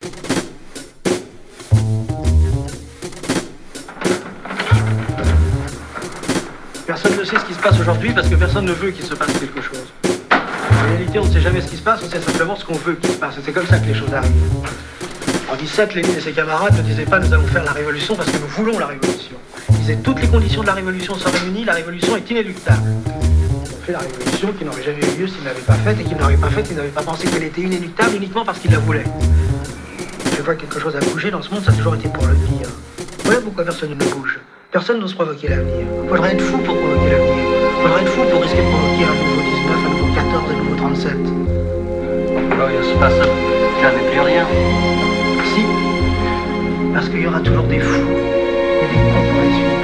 Personne ne sait ce qui se passe aujourd'hui parce que personne ne veut qu'il se passe quelque chose. En réalité, on ne sait jamais ce qui se passe, on sait simplement ce qu'on veut qu'il se passe. Et c'est comme ça que les choses arrivent. En 17, Lénine et ses camarades ne disaient pas nous allons faire la révolution parce que nous voulons la révolution. Ils disaient toutes les conditions de la révolution sont réunies, la révolution est inéluctable. Ils ont fait la révolution qui n'aurait jamais eu lieu s'ils ne l'avaient pas faite et qu'ils n'auraient pas faite, ils n'avaient pas pensé qu'elle était inéluctable uniquement parce qu'ils la voulaient. Je vois que quelque chose a bougé dans ce monde, ça a toujours été pour le pire. Voilà pourquoi personne ne bouge. Personne n'ose provoquer l'avenir. Faudrait être fou pour provoquer l'avenir. Faudrait être fou pour risquer de provoquer un nouveau 19, un nouveau 14, un nouveau 37. Alors il se passe jamais plus rien. Si, parce qu'il y aura toujours des fous et des cons pour la suite.